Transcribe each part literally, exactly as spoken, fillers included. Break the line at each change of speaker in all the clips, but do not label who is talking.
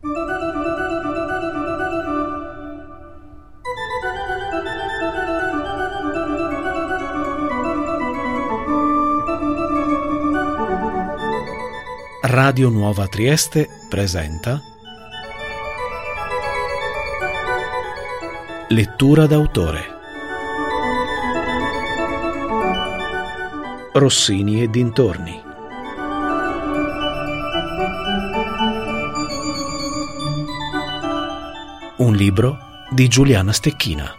Radio Nuova Trieste presenta Lettura d'autore. Rossini e dintorni. Un libro di Giuliana Stecchina.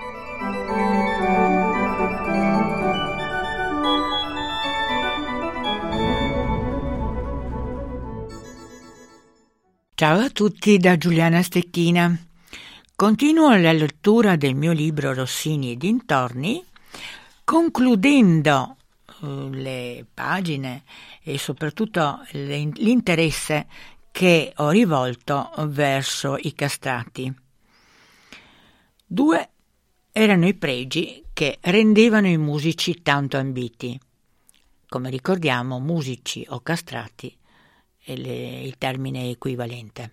Ciao a tutti da Giuliana Stecchina. Continuo la lettura del mio libro Rossini e dintorni, concludendo uh, le pagine e soprattutto le, l'interesse che ho rivolto verso i castrati. Due erano i pregi che rendevano i musici tanto ambiti. Come ricordiamo, musici o castrati è le, il termine equivalente.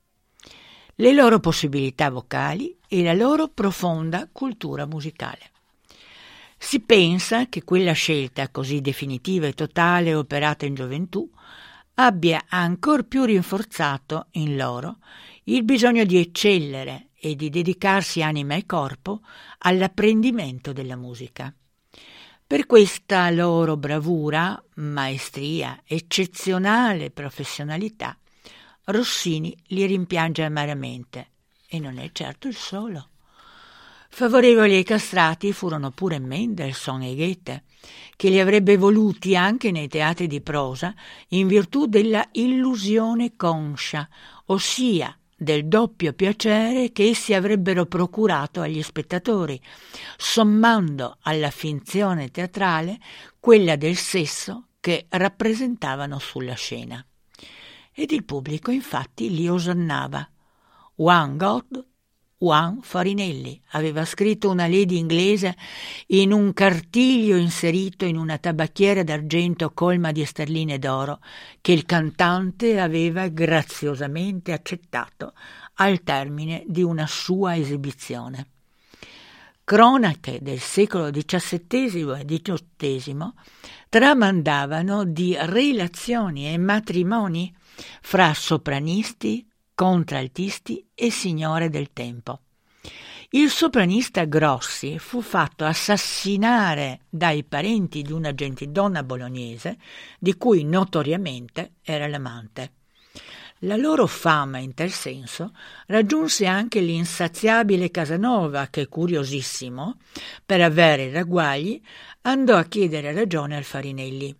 Le loro possibilità vocali e la loro profonda cultura musicale. Si pensa che quella scelta così definitiva e totale operata in gioventù abbia ancor più rinforzato in loro il bisogno di eccellere e di dedicarsi anima e corpo all'apprendimento della musica. Per questa loro bravura, maestria, eccezionale professionalità, Rossini li rimpiange amaramente, e non è certo il solo. Favorevoli ai castrati furono pure Mendelssohn e Goethe, che li avrebbe voluti anche nei teatri di prosa in virtù della illusione conscia, ossia del doppio piacere che essi avrebbero procurato agli spettatori, sommando alla finzione teatrale quella del sesso che rappresentavano sulla scena. Ed il pubblico infatti li osannava. One God, one Farinelli, aveva scritto una lady inglese in un cartiglio inserito in una tabacchiera d'argento colma di sterline d'oro che il cantante aveva graziosamente accettato al termine di una sua esibizione. Cronache del secolo diciassettesimo e diciottesimo tramandavano di relazioni e matrimoni fra sopranisti, contraltisti e signore del tempo. Il sopranista Grossi fu fatto assassinare dai parenti di una gentildonna bolognese di cui notoriamente era l'amante. La loro fama in tal senso raggiunse anche l'insaziabile Casanova che, curiosissimo, per avere ragguagli, andò a chiedere ragione al Farinelli.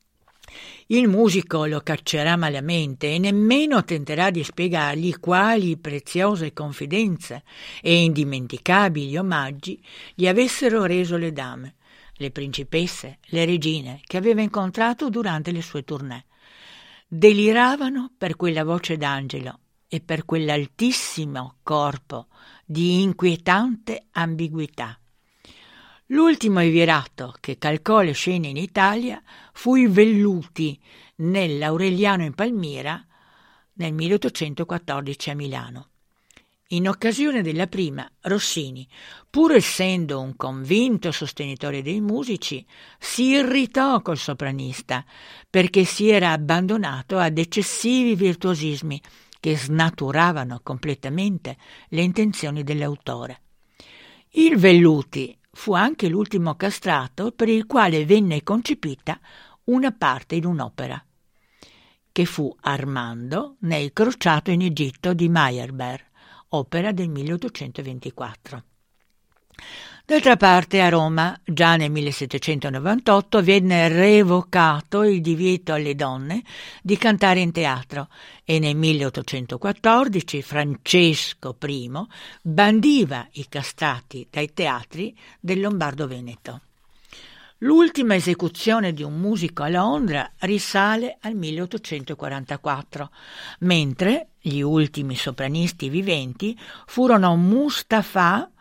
Il musico lo caccerà malamente e nemmeno tenterà di spiegargli quali preziose confidenze e indimenticabili omaggi gli avessero reso le dame, le principesse, le regine che aveva incontrato durante le sue tournée. Deliravano per quella voce d'angelo e per quell'altissimo corpo di inquietante ambiguità. L'ultimo evirato che calcò le scene in Italia fu i Velluti nell'Aureliano in Palmira nel milleottocentoquattordici a Milano. In occasione della prima, Rossini, pur essendo un convinto sostenitore dei musici, si irritò col sopranista perché si era abbandonato ad eccessivi virtuosismi che snaturavano completamente le intenzioni dell'autore. Il Velluti fu anche l'ultimo castrato per il quale venne concepita una parte in un'opera, che fu Armando nel Crociato in Egitto di Meyerbeer, opera del milleottocentoventiquattro. D'altra parte a Roma, già nel millesettecentonovantotto, venne revocato il divieto alle donne di cantare in teatro e nel milleottocentoquattordici Francesco I bandiva i castrati dai teatri del Lombardo-Veneto. L'ultima esecuzione di un musico a Londra risale al milleottocentoquarantaquattro, mentre gli ultimi sopranisti viventi furono Mustapha,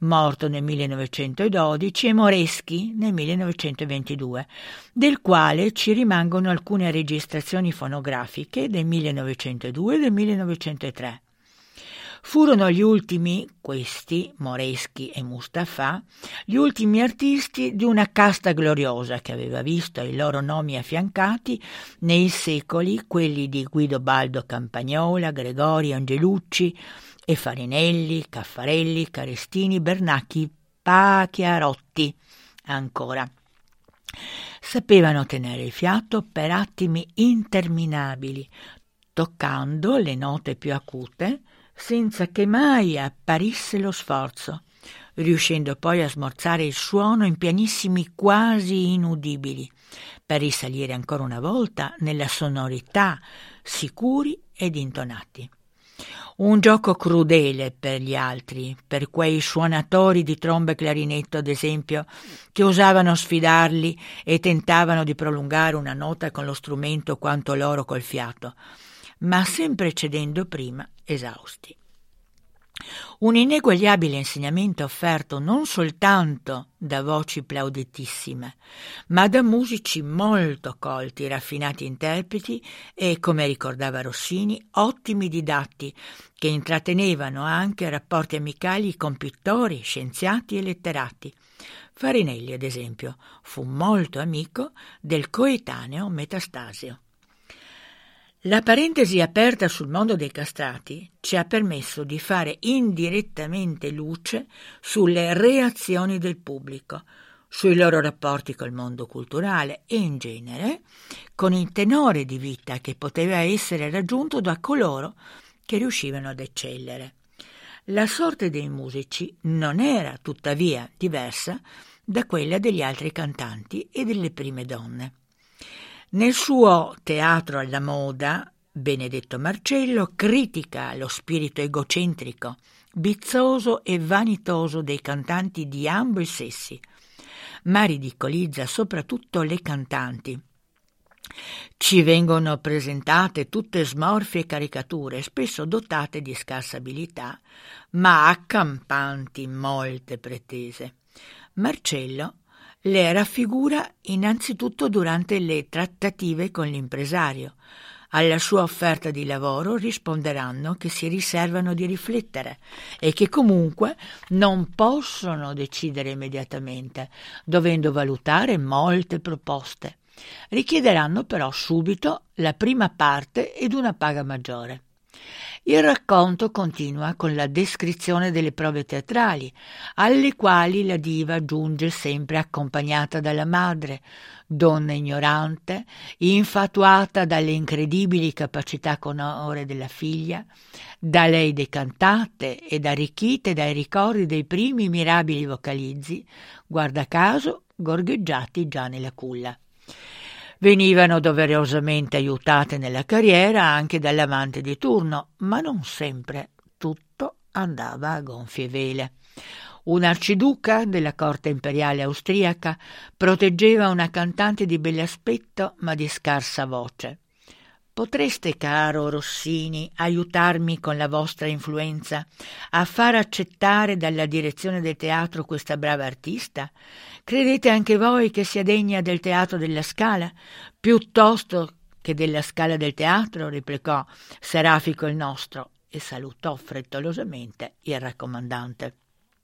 morto nel millenovecentododici, e Moreschi nel millenovecentoventidue, del quale ci rimangono alcune registrazioni fonografiche del millenovecentodue e del millenovecentotre. Furono gli ultimi, questi, Moreschi e Mustafà, gli ultimi artisti di una casta gloriosa che aveva visto i loro nomi affiancati nei secoli quelli di Guidobaldo Campagnola, Gregorio Angelucci e Farinelli, Caffarelli, Carestini, Bernacchi, Pachiarotti ancora. Sapevano tenere il fiato per attimi interminabili, toccando le note più acute, senza che mai apparisse lo sforzo, riuscendo poi a smorzare il suono in pianissimi quasi inudibili, per risalire ancora una volta nella sonorità, sicuri ed intonati. Un gioco crudele per gli altri, per quei suonatori di tromba e clarinetto, ad esempio, che osavano sfidarli e tentavano di prolungare una nota con lo strumento quanto loro col fiato, ma sempre cedendo prima esausti. Un ineguagliabile insegnamento offerto non soltanto da voci plauditissime, ma da musici molto colti, raffinati interpreti e, come ricordava Rossini, ottimi didatti che intrattenevano anche rapporti amicali con pittori, scienziati e letterati. Farinelli, ad esempio, fu molto amico del coetaneo Metastasio. La parentesi aperta sul mondo dei castrati ci ha permesso di fare indirettamente luce sulle reazioni del pubblico, sui loro rapporti col mondo culturale e in genere con il tenore di vita che poteva essere raggiunto da coloro che riuscivano ad eccellere. La sorte dei musici non era tuttavia diversa da quella degli altri cantanti e delle prime donne. Nel suo Teatro alla moda, Benedetto Marcello critica lo spirito egocentrico, bizzoso e vanitoso dei cantanti di ambo i sessi, ma ridicolizza soprattutto le cantanti. Ci vengono presentate tutte smorfie e caricature, spesso dotate di scarsa abilità, ma accampanti molte pretese. Marcello le raffigura innanzitutto durante le trattative con l'impresario. Alla sua offerta di lavoro risponderanno che si riservano di riflettere e che comunque non possono decidere immediatamente, dovendo valutare molte proposte. Richiederanno però subito la prima parte ed una paga maggiore. Il racconto continua con la descrizione delle prove teatrali, alle quali la diva giunge sempre accompagnata dalla madre, donna ignorante, infatuata dalle incredibili capacità sonore della figlia, da lei decantate ed arricchite dai ricordi dei primi mirabili vocalizzi, guarda caso gorgheggiati già nella culla. Venivano doverosamente aiutate nella carriera anche dall'amante di turno, ma non sempre tutto andava a gonfie vele. Un arciduca della corte imperiale austriaca proteggeva una cantante di bell'aspetto ma di scarsa voce. Potreste, caro Rossini, aiutarmi con la vostra influenza a far accettare dalla direzione del teatro questa brava artista? Credete anche voi che sia degna del teatro della Scala? Piuttosto che della Scala del teatro, replicò Serafico il nostro e salutò frettolosamente il raccomandante.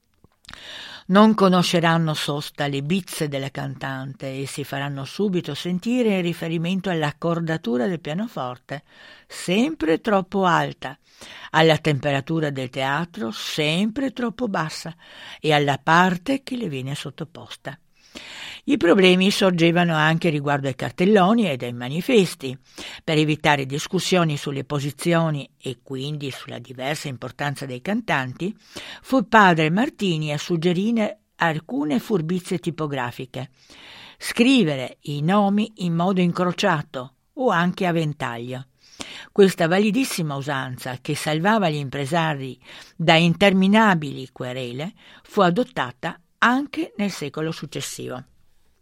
Non conosceranno sosta le bizze della cantante e si faranno subito sentire in riferimento all'accordatura del pianoforte, sempre troppo alta, alla temperatura del teatro, sempre troppo bassa, e alla parte che le viene sottoposta. I problemi sorgevano anche riguardo ai cartelloni ed ai manifesti. Per evitare discussioni sulle posizioni e quindi sulla diversa importanza dei cantanti, fu padre Martini a suggerire alcune furbizie tipografiche. Scrivere i nomi in modo incrociato o anche a ventaglio. Questa validissima usanza, che salvava gli impresari da interminabili querele, fu adottata anche nel secolo successivo.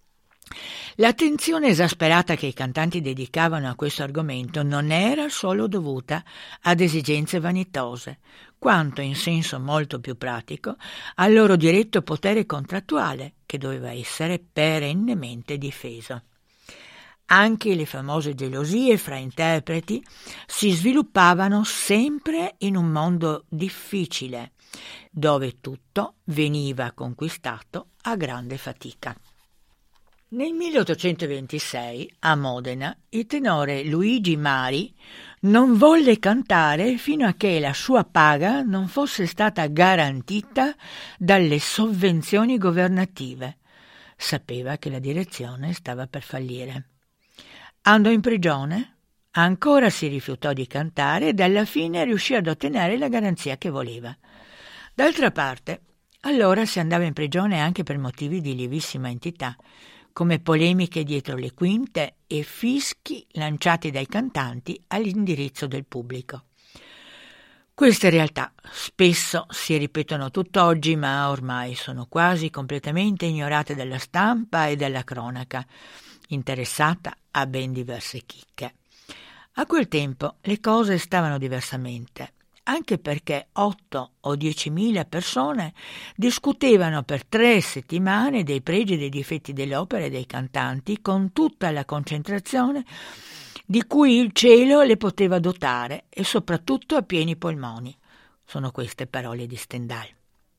L'attenzione esasperata che i cantanti dedicavano a questo argomento non era solo dovuta ad esigenze vanitose, quanto, in senso molto più pratico, al loro diretto potere contrattuale, che doveva essere perennemente difeso. Anche le famose gelosie fra interpreti si sviluppavano sempre in un mondo difficile, dove tutto veniva conquistato a grande fatica. Nel milleottocentoventisei, a Modena, il tenore Luigi Mari non volle cantare fino a che la sua paga non fosse stata garantita dalle sovvenzioni governative. Sapeva che la direzione stava per fallire. Andò in prigione, ancora si rifiutò di cantare ed alla fine riuscì ad ottenere la garanzia che voleva. D'altra parte, allora si andava in prigione anche per motivi di lievissima entità, come polemiche dietro le quinte e fischi lanciati dai cantanti all'indirizzo del pubblico. Queste realtà spesso si ripetono tutt'oggi, ma ormai sono quasi completamente ignorate dalla stampa e dalla cronaca, interessata a ben diverse chicche. A quel tempo le cose stavano diversamente, anche perché otto o diecimila persone discutevano per tre settimane dei pregi e dei difetti dell'opera e dei cantanti, con tutta la concentrazione di cui il cielo le poteva dotare, e soprattutto a pieni polmoni. Sono queste parole di Stendhal.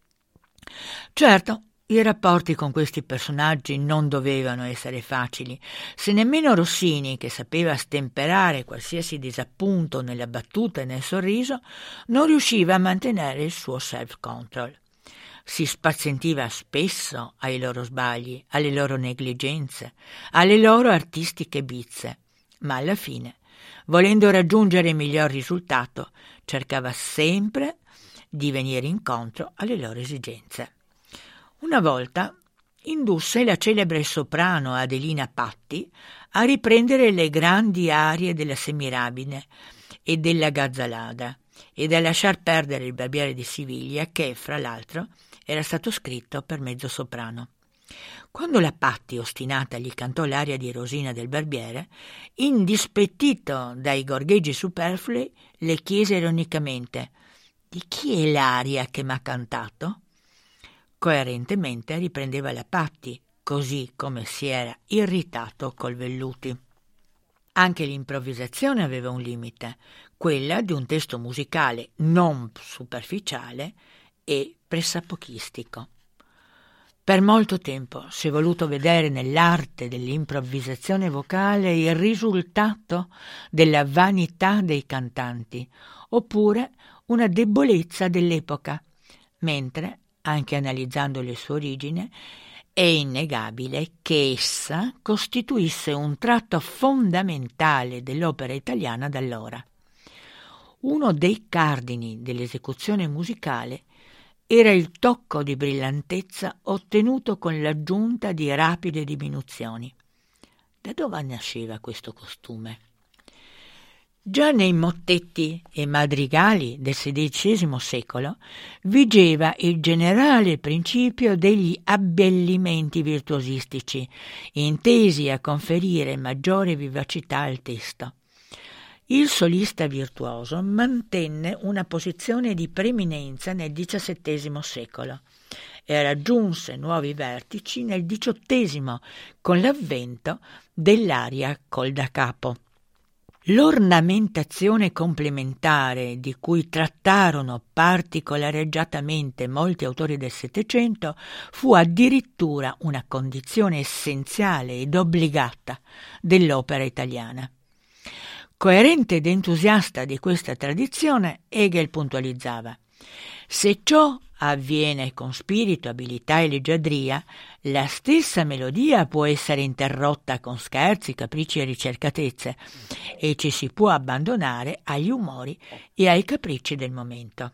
Certo, i rapporti con questi personaggi non dovevano essere facili, se nemmeno Rossini, che sapeva stemperare qualsiasi disappunto nella battuta e nel sorriso, non riusciva a mantenere il suo self-control. Si spazientiva spesso ai loro sbagli, alle loro negligenze, alle loro artistiche bizze, ma alla fine, volendo raggiungere il miglior risultato, cercava sempre di venire incontro alle loro esigenze. Una volta indusse la celebre soprano Adelina Patti a riprendere le grandi arie della Semirabine e della Gazzalada e a lasciar perdere il Barbiere di Siviglia, che, fra l'altro, era stato scritto per mezzosoprano. Quando la Patti, ostinata, gli cantò l'aria di Rosina del Barbiere, indispettito dai gorgheggi superflui, le chiese ironicamente: «Di chi è l'aria che m'ha cantato?» Coerentemente riprendeva la Patti, così come si era irritato col Velluti. Anche l'improvvisazione aveva un limite, quella di un testo musicale non superficiale e pressapochistico. Per molto tempo si è voluto vedere nell'arte dell'improvvisazione vocale il risultato della vanità dei cantanti, oppure una debolezza dell'epoca, mentre, anche analizzando le sue origini, è innegabile che essa costituisse un tratto fondamentale dell'opera italiana d'allora. Uno dei cardini dell'esecuzione musicale era il tocco di brillantezza ottenuto con l'aggiunta di rapide diminuzioni. Da dove nasceva questo costume? Già nei mottetti e madrigali del sedicesimo secolo vigeva il generale principio degli abbellimenti virtuosistici, intesi a conferire maggiore vivacità al testo. Il solista virtuoso mantenne una posizione di preminenza nel diciassettesimo secolo e raggiunse nuovi vertici nel diciottesimo con l'avvento dell'aria col da capo. L'ornamentazione complementare, di cui trattarono particolareggiatamente molti autori del Settecento, fu addirittura una condizione essenziale ed obbligata dell'opera italiana. Coerente ed entusiasta di questa tradizione, Hegel puntualizzava: se ciò avviene con spirito, abilità e leggiadria, la stessa melodia può essere interrotta con scherzi, capricci e ricercatezze, e ci si può abbandonare agli umori e ai capricci del momento.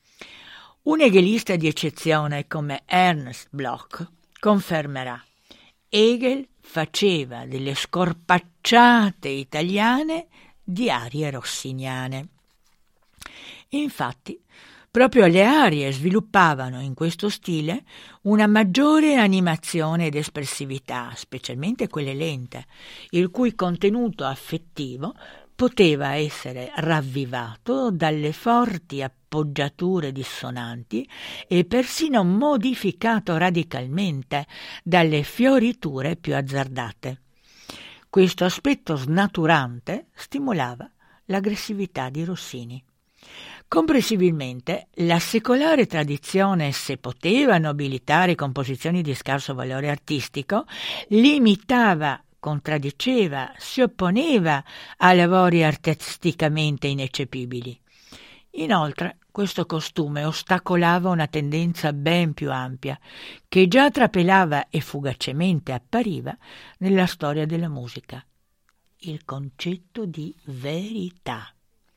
Un hegelista di eccezione come Ernst Bloch confermerà: Hegel faceva delle scorpacciate italiane di arie rossiniane. Infatti, Proprio le arie sviluppavano in questo stile una maggiore animazione ed espressività, specialmente quelle lente, il cui contenuto affettivo poteva essere ravvivato dalle forti appoggiature dissonanti e persino modificato radicalmente dalle fioriture più azzardate. Questo aspetto snaturante stimolava l'aggressività di Rossini. Comprensibilmente, la secolare tradizione, se poteva nobilitare composizioni di scarso valore artistico, limitava, contraddiceva, si opponeva a lavori artisticamente ineccepibili. Inoltre, questo costume ostacolava una tendenza ben più ampia, che già trapelava e fugacemente appariva nella storia della musica: il concetto di verità.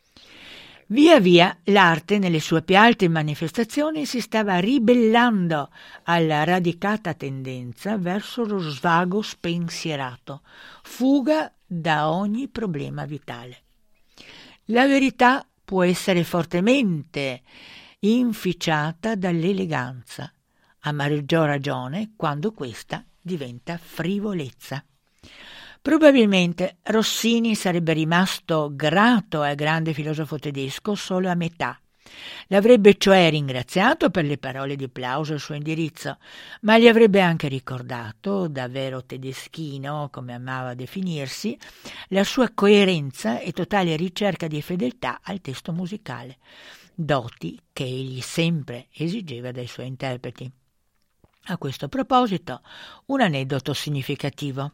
Via via l'arte, nelle sue più alte manifestazioni, si stava ribellando alla radicata tendenza verso lo svago spensierato, fuga da ogni problema vitale. La verità può essere fortemente inficiata dall'eleganza, a maggior ragione quando questa diventa frivolezza. Probabilmente Rossini sarebbe rimasto grato al grande filosofo tedesco solo a metà. L'avrebbe cioè ringraziato per le parole di plauso al suo indirizzo, ma gli avrebbe anche ricordato, da vero tedeschino, come amava definirsi, la sua coerenza e totale ricerca di fedeltà al testo musicale, doti che egli sempre esigeva dai suoi interpreti. A questo proposito, un aneddoto significativo.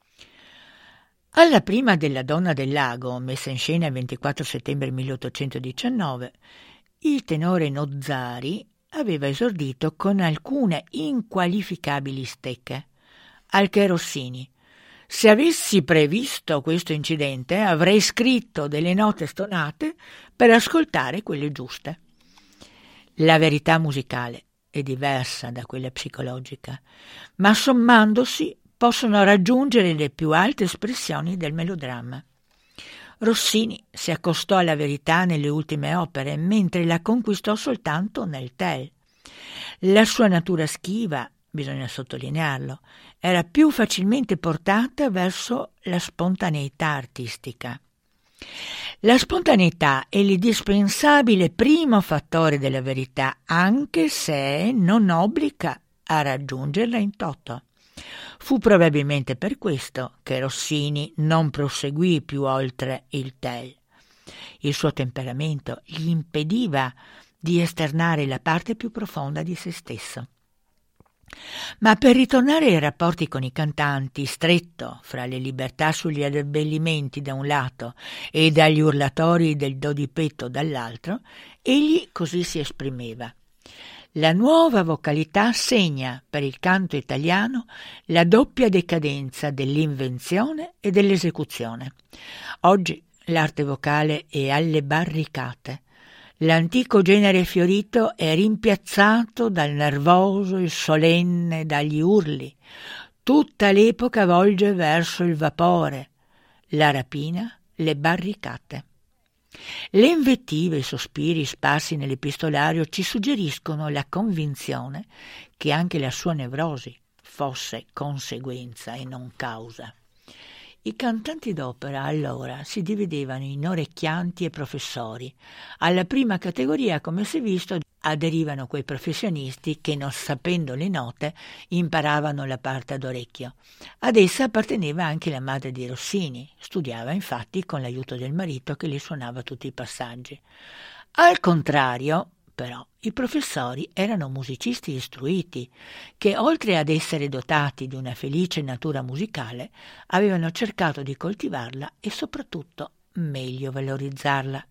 Alla prima della Donna del Lago, messa in scena il ventiquattro settembre milleottocentodiciannove, il tenore Nozzari aveva esordito con alcune inqualificabili stecche, al che Rossini: «Se avessi previsto questo incidente, avrei scritto delle note stonate per ascoltare quelle giuste». La verità musicale è diversa da quella psicologica, ma sommandosi possono raggiungere le più alte espressioni del melodramma. Rossini si accostò alla verità nelle ultime opere, mentre la conquistò soltanto nel Tell. La sua natura schiva, bisogna sottolinearlo, era più facilmente portata verso la spontaneità artistica. La spontaneità è l'indispensabile primo fattore della verità, anche se non obbliga a raggiungerla in toto. Fu probabilmente per questo che Rossini non proseguì più oltre il Tell. Il suo temperamento gli impediva di esternare la parte più profonda di se stesso. Ma per ritornare ai rapporti con i cantanti, stretto fra le libertà sugli abbellimenti da un lato e dagli urlatori del dodipetto dall'altro, egli così si esprimeva: «La nuova vocalità segna per il canto italiano la doppia decadenza dell'invenzione e dell'esecuzione. Oggi l'arte vocale è alle barricate. L'antico genere fiorito è rimpiazzato dal nervoso, il solenne, dagli urli. Tutta l'epoca volge verso il vapore, la rapina, le barricate». Le invettive e i sospiri sparsi nell'epistolario ci suggeriscono la convinzione che anche la sua nevrosi fosse conseguenza e non causa. I cantanti d'opera allora si dividevano in orecchianti e professori. Alla prima categoria, come si è visto, aderivano quei professionisti che, non sapendo le note, imparavano la parte ad orecchio. Ad essa apparteneva anche la madre di Rossini, studiava infatti con l'aiuto del marito che le suonava tutti i passaggi. Al contrario, però, i professori erano musicisti istruiti che, oltre ad essere dotati di una felice natura musicale, avevano cercato di coltivarla e soprattutto meglio valorizzarla.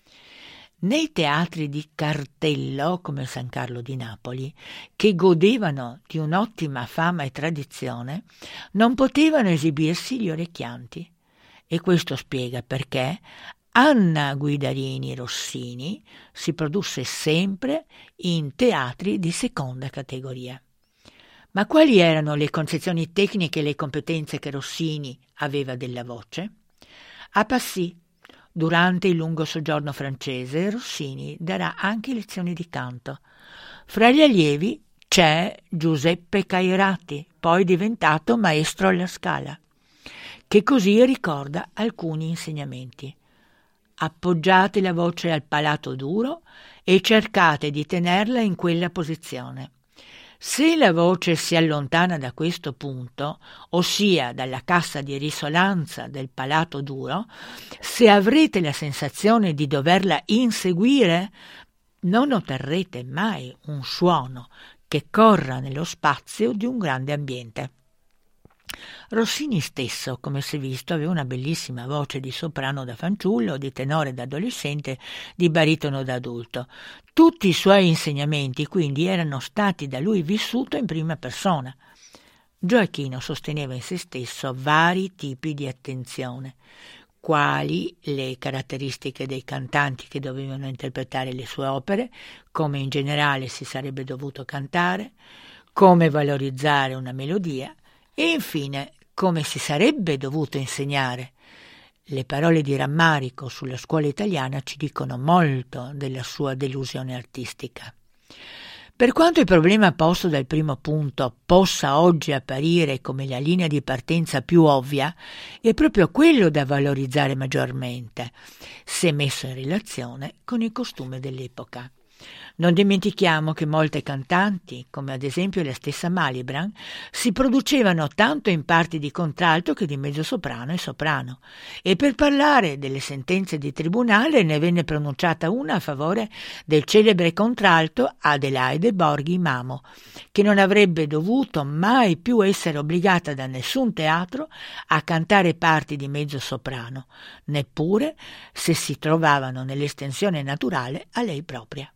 Nei teatri di cartello, come San Carlo di Napoli, che godevano di un'ottima fama e tradizione, non potevano esibirsi gli orecchianti. E questo spiega perché Anna Guidarini Rossini si produsse sempre in teatri di seconda categoria. Ma quali erano le concezioni tecniche e le competenze che Rossini aveva della voce? A Passy, Durante il lungo soggiorno francese Rossini darà anche lezioni di canto. Fra gli allievi c'è Giuseppe Cairati, poi diventato maestro alla Scala, che così ricorda alcuni insegnamenti. Appoggiate la voce al palato duro e cercate di tenerla in quella posizione. Se la voce si allontana da questo punto, ossia dalla cassa di risonanza del palato duro, se avrete la sensazione di doverla inseguire, non otterrete mai un suono che corra nello spazio di un grande ambiente. Rossini stesso, come si è visto, aveva una bellissima voce di soprano da fanciullo, di tenore da adolescente, di baritono da adulto. Tutti i suoi insegnamenti, quindi, erano stati da lui vissuti in prima persona. Gioachino sosteneva in se stesso vari tipi di attenzione, quali le caratteristiche dei cantanti che dovevano interpretare le sue opere, come in generale si sarebbe dovuto cantare, come valorizzare una melodia e infine come si sarebbe dovuto insegnare. Le parole di rammarico sulla scuola italiana ci dicono molto della sua delusione artistica. Per quanto il problema posto dal primo punto possa oggi apparire come la linea di partenza più ovvia, è proprio quello da valorizzare maggiormente, se messo in relazione con il costume dell'epoca. Non dimentichiamo che molte cantanti, come ad esempio la stessa Malibran, si producevano tanto in parti di contralto che di mezzosoprano e soprano, e per parlare delle sentenze di tribunale ne venne pronunciata una a favore del celebre contralto Adelaide Borghi Mamo, che non avrebbe dovuto mai più essere obbligata da nessun teatro a cantare parti di mezzosoprano, neppure se si trovavano nell'estensione naturale a lei propria.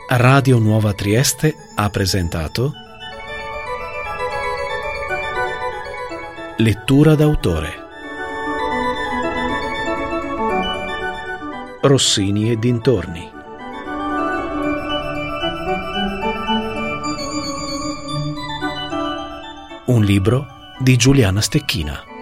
Radio Nuova Trieste ha presentato Lettura d'autore. Rossini e dintorni. Un libro di Giuliana Stecchina.